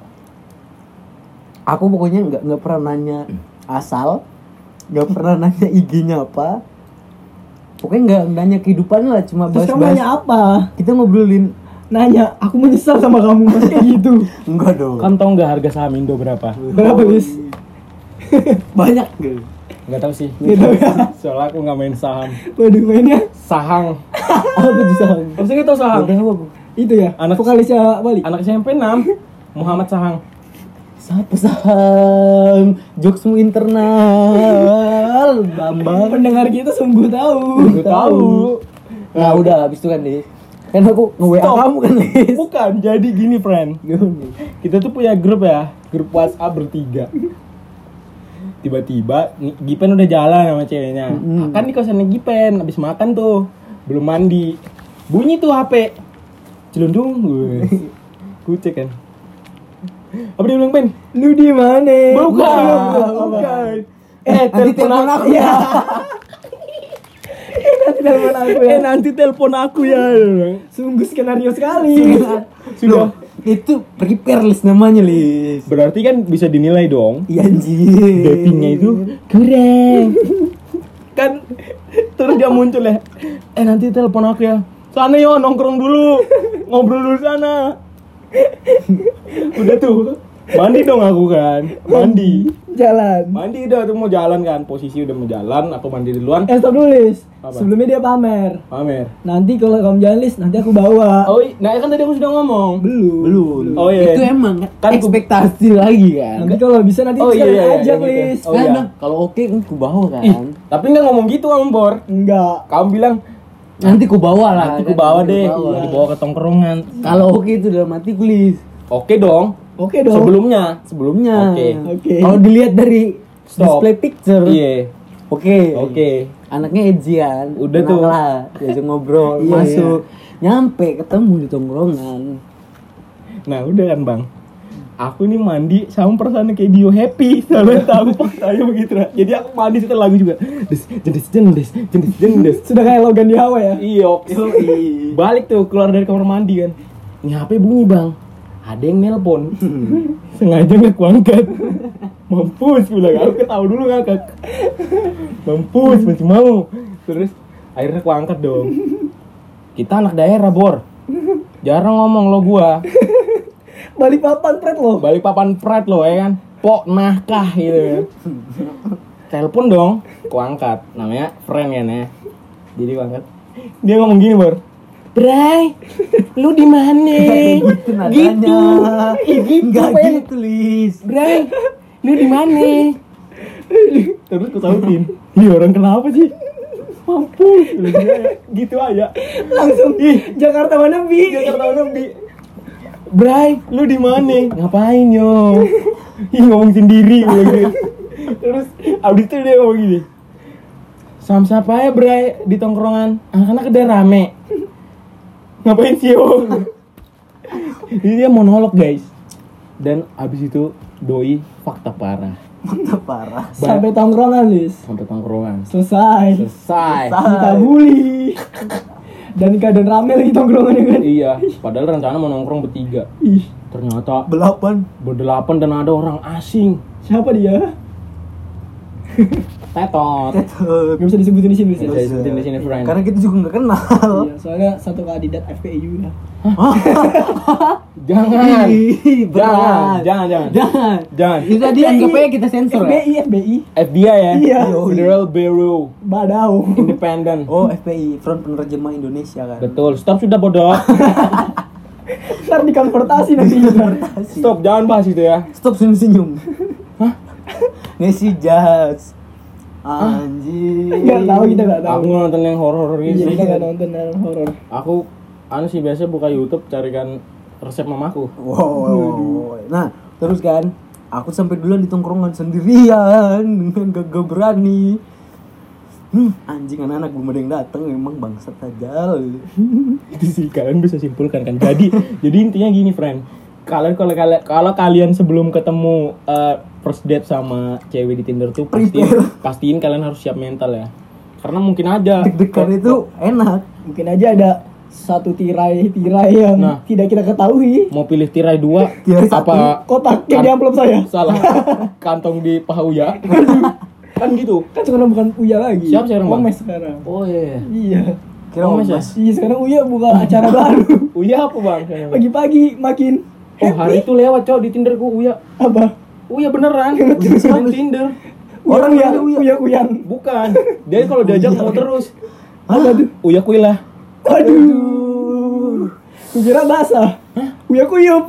Aku pokoknya nggak nggak pernah nanya asal, nggak pernah nanya I G-nya apa. Pokoknya nggak nanya kehidupan lah, cuma Terus kamu bahas-bahas. nanya apa? Kita ngobrolin. Nanya, aku menyesal sama kamu masih kayak gitu. Enggak dong. Kamu tau nggak harga saham Indo berapa? Berapa, Lis? Banyak gak? Nggak tahu sih. Gitu ya. Soalnya aku nggak main saham. Waduh, mainnya Sahang. apa tuh Sahang? Maksudnya tau sahang? Udah apa? Itu ya, Anak- vokalisnya Bali. Anak S M P enam. Muhammad Sahang. Siapa saham? Jokesmu internal, Bambang. Pendengar kita sungguh tahu. Gue tahu. Nah udah habis itu kan deh. Kan aku nge-W A Stop. kamu kan, Lis. Bukan, jadi gini friend. Gimana? Kita tuh punya grup ya, grup WhatsApp bertiga. Tiba-tiba nih, Gipen udah jalan sama ceweknya. Mm-mm. Kan di kosannya Gipen, abis makan tuh, belum mandi. Bunyi tuh H P. Celundung gue. Gue cek kan. Apa dia bilang, Ben? Lu di mana? Bukan. Bukan. Bukan. Eh, Eh, nanti telepon telepon aku aku ya. Nanti telepon aku ya. Eh, nanti telepon aku ya. Sungguh skenario sekali. Sudah. Loh, itu prepare list namanya, Lis. Berarti kan bisa dinilai dong. Iya anjir. Datingnya itu kurang. Kan terus dia muncul ya. Eh nanti telepon aku ya. Sana yo nongkrong dulu. Ngobrol dulu sana. Udah tuh. Mandi dong aku kan. Mandi. Jalan. Mandi udah tuh mau jalan kan. Posisi udah mau jalan, aku mandi duluan. Eh, stop dulu, Lis. Apa? Sebelumnya dia pamer. Pamer. Nanti kalau kamu jalan, Lis, nanti aku bawa. Oh, i- nah kan tadi aku sudah ngomong. Belum. Belum. Oh, iya. Itu emang kan Kan aku- ekspektasi lagi kan. Nanti kalau bisa nanti Oh, iya, sekalian iya, iya, ajak, yang itu. Lis. Oh, Kan, iya. Bang, kalau oke kan ku bawa kan. Ih, tapi nggak ngomong gitu kamu Bor. Enggak. Kamu bilang Nanti ku bawa lah. nanti kan, ku bawa nanti deh. ku bawa. Dibawa ke tongkrongan. Kalau oke itu dalam hati ku, Lis. Oke dong. Oke dong. Sebelumnya. Sebelumnya. Oke. Oke. Kalau dilihat dari Stop. display picture. Iya. Oke. Oke. Anaknya edgy kan. Udah Enak tuh. lah. Diajak ngobrol, Iya, masuk. Nyampe ketemu di tongkrongan. Nah udah kan bang, aku ini mandi sama perasaan kayak Dio happy sampai tahu faktanya begitu lah. Jadi aku mandi setelah lagu juga. Des, jendes, jendes, jendes, jendes. Sudah kayak Logan di Hawa ya. Iya, oke. Balik tuh keluar dari kamar mandi kan. Ini H P bunyi bang. Ada yang nelpon. Sengaja nggak kuangkat. Mampus bilang aku ketawa dulu ngakak. Mampus masih mau. Terus akhirnya kuangkat dong. Kita anak daerah Bor. Jarang ngomong lo gua. Balik papan pret loh. Balik papan pret lo ya kan. Pok nahkah gitu kan. Telepon dong. Kuangkat. Namanya friend kan ya. Jadi kuangkat. Dia ngomong gini Bor. Bray, lu di mana? Gitu nadanya. Ih, gitu, Enggak Pen. gitu, Lis. Bray, lu di mana? Terus ku sautin. Ih, orang kenapa sih? Mampus, gitu aja. Langsung Ih, Jakarta mana Bi? Jakarta Nabi. Bray, lu di mana? Ngapain yo? Ih, ngomong sendiri gua gitu. Terus abis itu dia ngomong gini. Sama siapa ya Bray di tongkrongan? Anak-anak udah rame. Ngapain sih yo? Jadi dia monolog guys. Dan abis itu doi fakta parah. Mantap parah. Sampai tongkrongan, Lis. Sampai tongkrongan. Selesai. Selesai. Kita bully. Dan keadaan rame lagi tongkrongannya kan. Iya, padahal rencana mau nongkrong bertiga. Ih, Ternyata Belapan. berdelapan dan ada orang asing. siapa dia? Tetot. Tetot. Nggak bisa disebutin di sini bisa. Bisa disebutin di sini, friend. Karena kita juga nggak kenal. Iya, soalnya satu kandidat F P I juga. Jangan. Ih, Jangan, berat. jangan, jangan. Jangan. Jangan. Itu tadi anggapnya kita sensor ya. F B I, F B I. F B I ya? Iya. Federal Bureau Badau. Independent. Oh, F P I, Front Penerjemah Indonesia kan. Betul. Stop sudah bodoh. Ntar dikonvertasi nanti. Stop, jangan bahas itu ya. Stop senyum-senyum. Hah? Ngisi jas. Anjing. Nggak tahu, kita nggak tahu. Aku nonton yang horor-horor Iya, gitu. kita nggak nonton yang horor. Aku anu sih biasa buka YouTube carikan resep mamaku. Wow. Nah, terus kan aku sampai duluan di tongkrongan sendirian dengan gagah berani. Hmm, anjing anak-anak belum ada yang datang, emang bangsat aja. Itu sih kalian bisa simpulkan kan. Jadi jadi intinya gini, friend. Kalian kalau kalian kalau kalian sebelum ketemu uh, first date sama cewek di Tinder tuh pastiin pastiin kalian harus siap mental ya. Karena mungkin aja Deg-degan itu enak. Mungkin aja ada satu tirai-tirai yang Nah. tidak kita ketahui. mau pilih tirai dua Tirai satu. apa Kotak yang di amplop saya. salah kantong di paha Uya kan gitu. Kan sekarang bukan Uya lagi. Siapa sekarang, Bang? Omes sekarang. Oh iya. Iya. Kira Oh, Mas Mas. Iya, sekarang Uya buka acara baru. Uya apa bang? Pagi-pagi makin Oh hari itu lewat cowok di Tinderku Uya. apa? Uya beneran. Uya Uya siapa? Tinder. Orang yang ada Uya. Uya Kuyang. Bukan. Dia kalau diajak mau terus. Apa tuh? Uya kuilah. Aduh. Kukira basah. Uya Kuyup.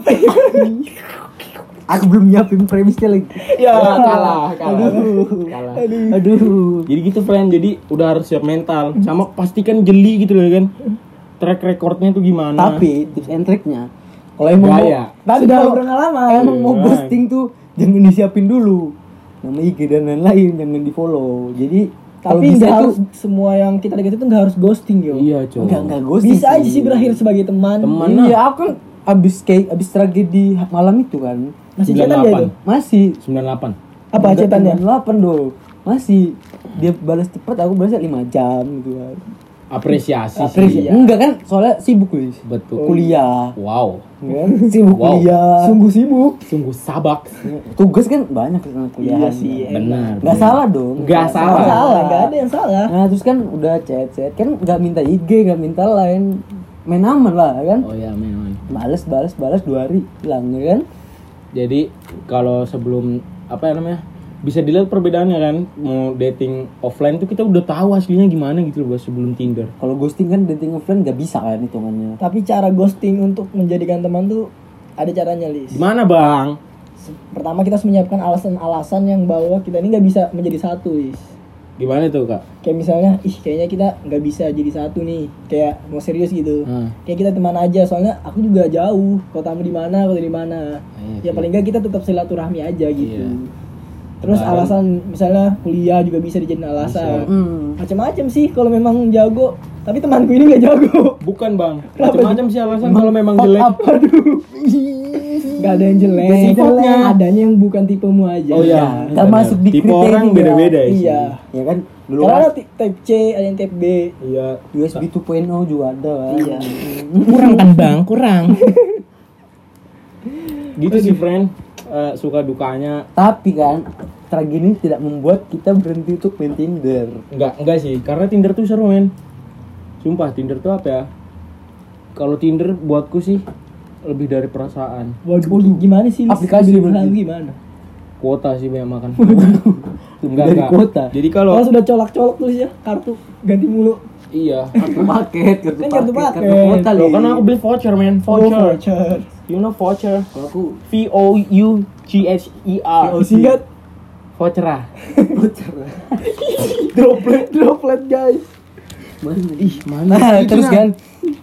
Aku belum nyiapin premisnya lagi. Ya kalah, kalah. Aduh. Kalah. Aduh. Jadi gitu friend. Jadi udah harus siap mental. Sama pastikan jeli gitu loh kan. Track recordnya tuh gimana? Tapi tips and triknya, kalau emang mau, Gaya. Tadi sudah udah berpengalaman. emang mau Iya. ghosting tuh jangan disiapin dulu. Nama I G dan lain-lain jangan di follow. Jadi kalau Tapi bisa nggak tuh harus semua yang kita deketin tuh nggak harus ghosting yo. Iya cowok. enggak enggak ghosting. Bisa aja sih berakhir sebagai teman. Teman. Iya, aku kan abis kayak abis tragedi malam itu kan. Masih sembilan cetan puluh dia delapan. itu. Masih sembilan puluh delapan. Apa cetannya? delapan dong. Masih dia balas cepat, aku balasnya lima jam gitu kan. Apresiasi Apresiasi. sih. Enggak kan soalnya sibuk wis. Betul. Kuliah. Wow. Kan? Sibuk Wow. kuliah. Sungguh sibuk. Sungguh sabak. Tugas kan banyak kan kuliah. Iya sih. Benar. Nggak salah dong. Nggak Nggak salah. salah, nggak ada yang salah. Nah terus kan udah chat-chat kan nggak minta I G, nggak minta lain, main aman lah kan. Oh ya memang. Balas balas balas dua hari hilang ya kan. Jadi kalau sebelum apa ya namanya bisa dilihat perbedaannya kan mau dating offline tuh kita udah tahu aslinya gimana gitu loh sebelum Tinder. Kalau ghosting kan dating offline nggak bisa kan hitungannya. Tapi cara ghosting untuk menjadikan teman tuh ada caranya, Lis. Gimana bang? Pertama kita harus menyiapkan alasan-alasan yang bahwa kita ini nggak bisa menjadi satu, Lis. Gimana tuh kak? Kayak misalnya, ih kayaknya kita nggak bisa jadi satu nih, kayak mau serius gitu. Hmm. Kayak kita teman aja, soalnya aku juga jauh. Kotamu di mana, aku di mana. Iya Ya sih. paling nggak kita tetap silaturahmi aja gitu. Iya. Terus Bareng. alasan misalnya kuliah juga bisa dijadiin alasan. Hmm. Macam-macam sih kalau memang jago. Tapi temanku ini nggak jago. Bukan bang. Kenapa? Macam-macam sih alasan kalau memang jelek. Aduh. Gak ada yang jelek. Gak sifatnya. Adanya yang bukan tipemu aja. Oh iya. Nggak masuk di Tipe kriteria. orang beda-beda ya. sih. Iya. Ya kan dulu Kalau kan ada ti- type C, ada yang type B. Iya. U S B dua titik nol juga ada kan. Iya. Kurang kan bang? Kurang. Gitu sih friend. Eh, suka dukanya Tapi kan tragedi ini tidak membuat kita berhenti untuk main Tinder. enggak enggak sih karena Tinder tuh seru men. Sumpah Tinder tuh apa ya? Kalau Tinder buatku sih lebih dari perasaan. Waduh, gimana sih? Lis? Aplikasi Lebih berarti. gimana? Kuota sih banyak makan. Dari kuota. Jadi Kalau kalau sudah colak-colok tuh ya kartu ganti mulu. iya. Kartu paket, kartu Kan kartu paket, paket. kartu kuota Loh, Li. kan aku beli voucher men, Oh, voucher. voucher. You know voucher? Kalau aku V O U G H E R. V O C. Singkat Voucher ah. droplet droplet guys. mana? Ih, mana? Nah, Itu terus nah. kan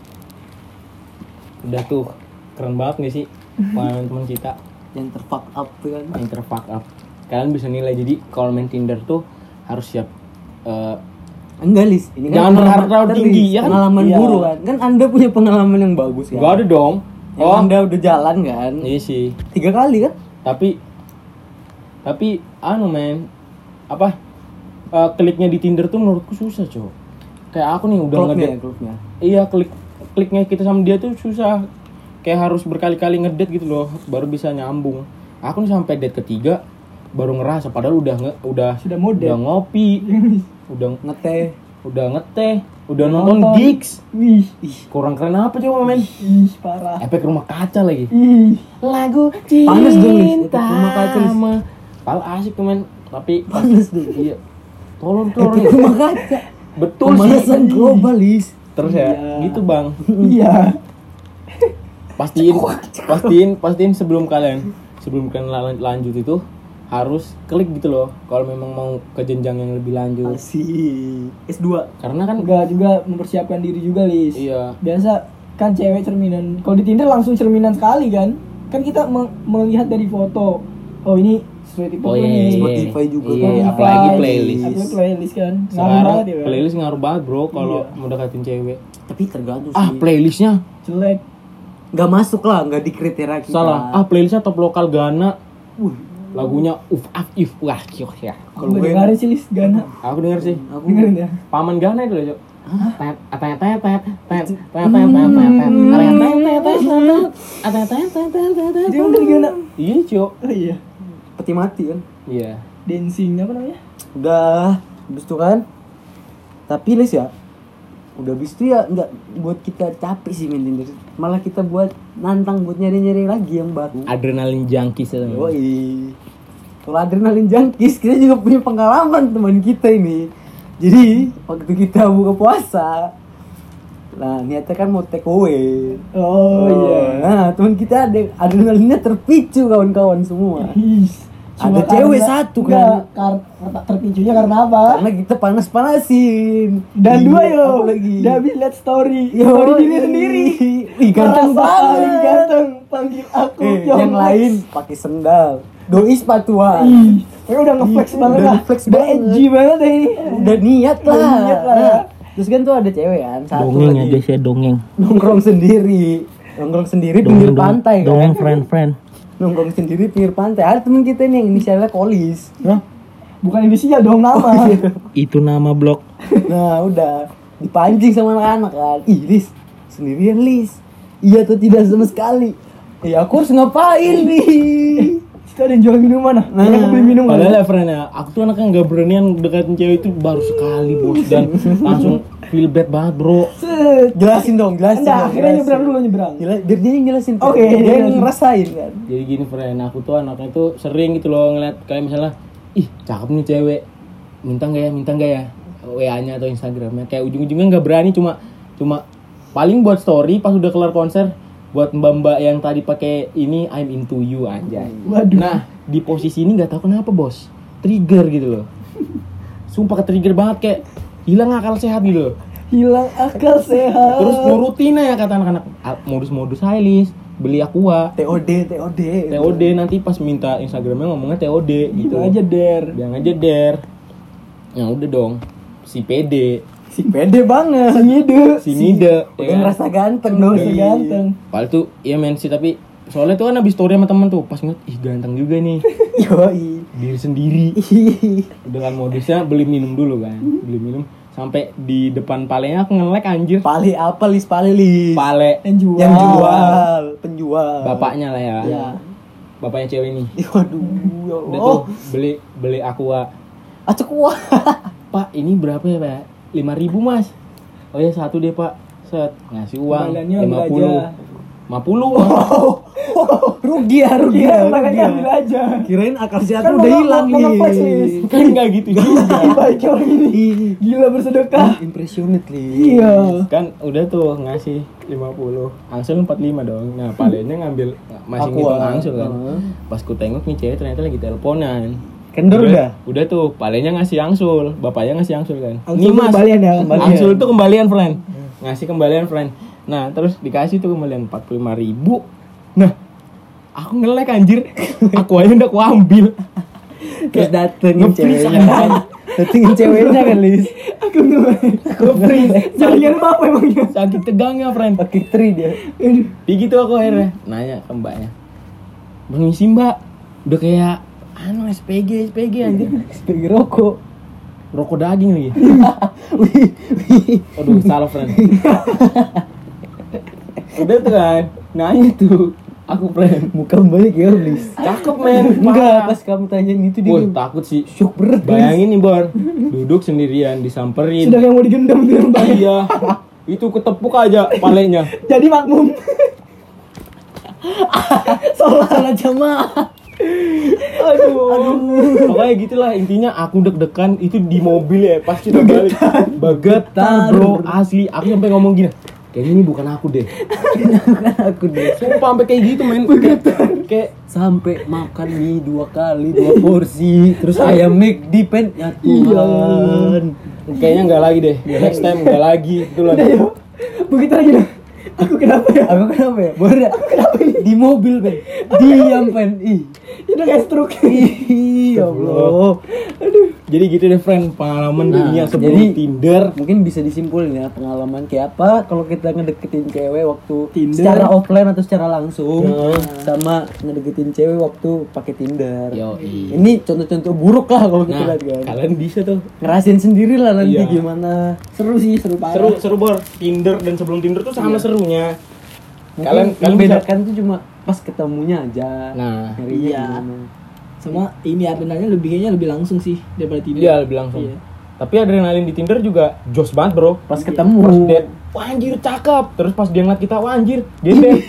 Udah tuh keren banget nih sih pengalaman teman kita yang terfuck up tuh kan. yang terfuck up. Kalian bisa nilai jadi kalau main Tinder tuh harus siap eh, Enggak Lis, ini kan Jangan pengalaman- berharap terlalu ntar, tinggi, Lis, ya kan? Pengalaman Iya. buruk kan. Kan Anda punya pengalaman yang bagus kan. Gak ada dong. Yang Oh, Anda udah jalan kan. iya sih. Tiga kali kan? Tapi tapi anu men apa eh, kliknya di Tinder tuh menurutku susah cowok. Kayak aku nih udah Klubnya, ngedate. klubnya. Iya klik kliknya kita sama dia tuh susah. Kayak harus berkali-kali ngedate gitu loh baru bisa nyambung. Aku nih sampai date ketiga baru ngerasa padahal udah nge, udah Sudah modern. udah ngopi, udah Ngeteh. udah ngeteh, udah Udah nonton, nonton. gigs. Wih, Kurang keren apa coba men? ih parah. Efek rumah kaca lagi. Ih, Lagu Panas dong, Lis. cinta Efek rumah kaca, Lis. sama Pal asik tuh men, tapi Panas deh. iya. Tolong tolong. Efek rumah kaca. Betul Pemanasan sih. globalis. Terus ya, Iya. gitu bang. iya. Pastiin, pastiin, pastiin sebelum kalian, sebelum kalian lan- lanjut itu harus klik gitu loh. Kalau memang mau ke jenjang yang lebih lanjut. Asik. S dua. Karena kan, Enggak juga mempersiapkan diri juga, Lis. iya. Biasa kan cewek cerminan. Kalau di Tinder langsung cerminan sekali kan? Kan kita me- melihat dari foto. Oh, ini sesuai tipe Oh gue iya, nih. iya. Spotify juga, Iya, Spotify. apalagi playlist. Apalagi playlist kan. Ngaruh Sekarang banget ya kan? playlist ngaruh banget bro kalau Iya. mau deketin cewek. Tapi tergantung sih. Ah playlistnya Jelek. Gak masuk lah, gak di kriteria kita. salah. Ah playlistnya top lokal Ghana. Wih, Lagunya uf af if wah kiok ya. Kalau Kalau gue gue- dengerin sih Lis Gana. Aku denger sih. aku Dengerin ya. Paman Ghana itu loh, Cok. Tet tet tet tet tet tet tet tet tet tet. Dia udah di Gana. Iya, Cok. Oh iya. peti mati kan. Iya. Dancing apa namanya? Udah, habis itu kan. Tapi Lis ya, udah habis itu ya nggak buat kita capek sih main Tinder. Malah kita buat nantang buat nyari-nyari lagi yang baru. Adrenalin junkies itu. Yoi. Kalau adrenalin junkies, kita juga punya pengalaman teman kita ini. Jadi waktu kita buka puasa, nah niatnya kan mau take away. Oh iya. Nah teman kita ada adrenalinnya terpicu kawan-kawan semua. Ih, Ada cuma cewek karena- satu enggak, kan. kar- terpicunya karena apa? Karena kita panas-panasin. Dan Iya, dua yo, apa lagi? dia habis lihat story, Yo, story diri ih. sendiri. Ih, ganteng Merasa banget. paling ganteng, panggil aku. Eh, Yong yang Lex. lain pakai sendal, doi sepatuan. Ih, ini udah ngeflex Ih, banget udah lah. ngeflex Udah banget. edgy banget deh ini. Udah niat lah. Udah niat lah. Nah, terus kan tuh ada cewek kan, satu Dongeng ya lagi guys ya, dongeng. nongkrong sendiri, nongkrong sendiri pinggir pantai kan. Dongeng friend-friend. Nongkrong sendiri pinggir pantai. Ada temen kita nih yang inisialnya Kolis. Hah? Bukan inisial dong nama. Itu nama blog. Nah udah dipancing sama anak-anak kan. Ih Lis, sendirian Lis. Iya tuh tidak sama sekali. Eh aku harus ngapain nih? Itu ada yang jual minuman ah. Nah. Nah, aku beli minum Padahal ya friend ya, aku tuh anaknya nggak beranian deketin cewek itu baru sekali bos dan langsung feel bad banget bro. Set. Jelasin dong, jelasin. Enggak, dong, akhirnya jelasin. nyebrang dulu nyebrang. Jela- biar dia yang jelasin. Oke, dia dia yang jelasin. ngerasain kan. Jadi gini friend, aku tuh anaknya tuh sering gitu loh ngeliat kayak misalnya, ih cakep nih cewek, minta nggak ya, minta nggak ya, W A-nya atau Instagramnya, kayak ujung-ujungnya nggak berani, cuma cuma paling buat story pas udah kelar konser, buat mbak-mbak yang tadi pakai ini I'm into you anjay. Waduh. Nah di posisi ini nggak tahu kenapa bos, trigger gitu loh, sumpah ke trigger banget kayak hilang akal sehat gitu loh. Hilang akal sehat. Terus nurutin ya kata anak-anak, "Ah, modus-modus Hailis, beli aqua. T O D, T O D. T O D nanti pas minta Instagramnya ngomongnya T O D gitu Gitu aja der. bilang aja der. Ya udah dong, si pede, Si pede banget. Si ide. si nide, Udah ya kan? ngerasa ganteng dong, Udah si ganteng. Padahal tuh iya men sih, tapi soalnya tuh kan abis story sama temen tuh pas ngeliat ih ganteng juga nih, Yoi. diri sendiri. Udah kan modusnya beli minum dulu kan, beli minum sampai di depan palenya aku nge-like anjir. Pali apa Lis? Pali Lis. Pale Yang jual. Yang jual, penjual. bapaknya lah ya, Ya. bapaknya cewek ini. Ih, waduh, ya Udah Allah. tuh beli beli aqua. Acuk wah. Pak ini berapa ya pak? Lima ribu mas. Oh ya satu deh pak. Set ngasih uang Kembaliannya lima ambil puluh. aja. Lima puluh. Rugi ya, rugi Iya, ya, makanya rugi ya. ambil aja. Kirain akal sehat Kan udah mau- hilang mau nge-flex, Lis. nih. Kan nggak gitu juga. Baik orang ini. Gila bersedekah. Impressionate Lis. Iya. Kan udah tuh ngasih lima puluh. Angsul empat puluh lima dong. Nah palenya ngambil masih Aqua. ngitung angsul kan. Heeh. Pas ku tengok nih cewek ternyata lagi teleponan. Kendor udah. Udah tuh palenya ngasih angsul, bapaknya ngasih angsul kan. Angsul Nih tuh mas. kembalian ya? Kembalian. Angsul tuh kembalian friend. Ngasih kembalian friend. Nah terus dikasih tuh kembalian empat puluh lima ribu. Nah aku nge-like anjir. Aku aja udah aku ambil. Terus datengin nge-freeze ceweknya. aja. Datengin ceweknya kan Lis. Aku nge- Aku freeze. Jaringan apa emangnya? Sakit tegangnya friend. Pakai tri dia. Aduh. Di gitu aku akhirnya nanya ke mbaknya, permisi mbak, udah kayak anu S P G S P G anjir, Sebagai rokok. rokok daging lagi. Wih, wih. Aduh salah friend. Udah tuh kan nanya tuh, Aku friend. Muka balik ya, Lis. Cakep men. Enggak, pas kamu tanyain itu dia Woi, takut sih. shock berat. Lis. Bayangin nih Bor, duduk sendirian disamperin. Sedang yang mau digendam tuh yang banyak. Iya. Itu ketepuk aja palenya. Jadi makmum. Salah salah jamaah. Aduh. Pokoknya gitulah intinya aku deg-degan itu di mobil ya pas kita balik. Bagetan bro, asli. Aku sampai ngomong gini. Kayaknya ini bukan aku deh. Bukan aku deh. Sumpah sampai kayak gitu men. Kayak, kayak Sampai makan mie dua kali, dua porsi, terus ayam McD pen. Ya Tuhan. kayaknya enggak lagi deh. Next time enggak lagi. Itulah. Udah yuk. Begitu lagi dah. Aku kenapa ya? Aku kenapa ya? Boleh aku kenapa ini? Di mobil pen. Diam pen. Ih. Itu kayak stroke. Ih, ya Allah. Aduh. Jadi gitu deh friend, pengalaman Nah, dunia sebelum jadi, Tinder. Mungkin bisa disimpulin ya pengalaman kayak apa kalau kita ngedeketin cewek waktu Tinder. secara offline atau secara langsung, Hmm. sama ngedeketin cewek waktu pakai Tinder. Yoi. Ini contoh-contoh buruk lah kalau kita Nah, lihat kan. kalian bisa tuh. Ngerasain sendiri lah nanti Iya. gimana. Seru sih, seru parah. Seru seru Bor. Tinder dan sebelum Tinder tuh sama serunya. Mungkin Kalian kalian bisa membedakan tuh cuma pas ketemunya aja. Nah, Nyarinya iya. gimana. Sama ini adrenalinnya lebih kayaknya lebih langsung sih daripada Tinder. Iya lebih langsung. Iya. Tapi adrenalin di Tinder juga jos banget bro. Pas ketemu. Pas date, wah anjir cakep. Terus pas dia ngeliat kita, wah anjir, gede.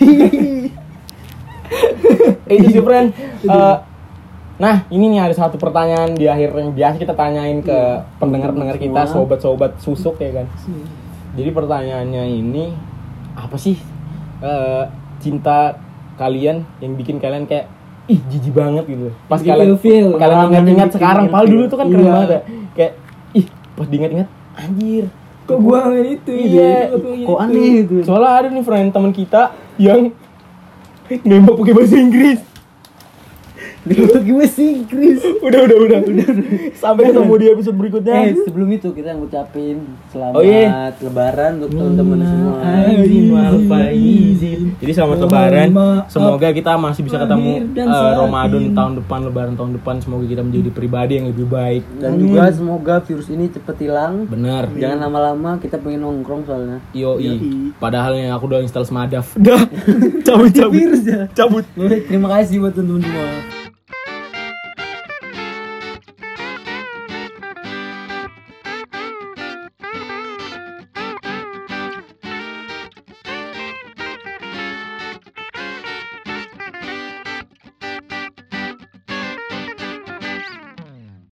Itu sih friend. Eh, nah ini nih ada satu pertanyaan di akhir yang biasa kita tanyain ke pendengar-pendengar kita, Semua. sobat-sobat susuk ya kan. Jadi pertanyaannya ini apa sih eh, cinta kalian yang bikin kalian kayak ih jijik banget gitu. Pas Bikin kalian ilfeel. kalian Pengalaman ingat-ingat yang bikin sekarang, padahal ilfeel. dulu tuh kan keren Iya. banget ya. Kayak ih pas diingat-ingat anjir. Kok gua ngelakuin itu? Iya. gitu? Kok aneh gitu. Soalnya ada nih friend teman kita yang nembak pakai bahasa Inggris. Dulu gimana sih Chris? Udah udah udah udah. Sampai ketemu di episode berikutnya. Eh sebelum itu kita ngucapin selamat Oh, iya. Lebaran untuk teman-teman semua. Aizin wal faizin. Jadi selamat Mohon lebaran. maaf. Semoga kita masih bisa ketemu Lahir dan eh, batin. Ramadan tahun depan, lebaran tahun depan. Semoga kita menjadi pribadi yang lebih baik. Dan juga semoga virus ini cepet hilang. Benar. Jangan lama-lama, kita pengen nongkrong soalnya. Yoi. Padahal yang aku udah install Smadaf. Dah. Cabut cabut. Virus ya. Cabut. Terima kasih buat teman-teman semua.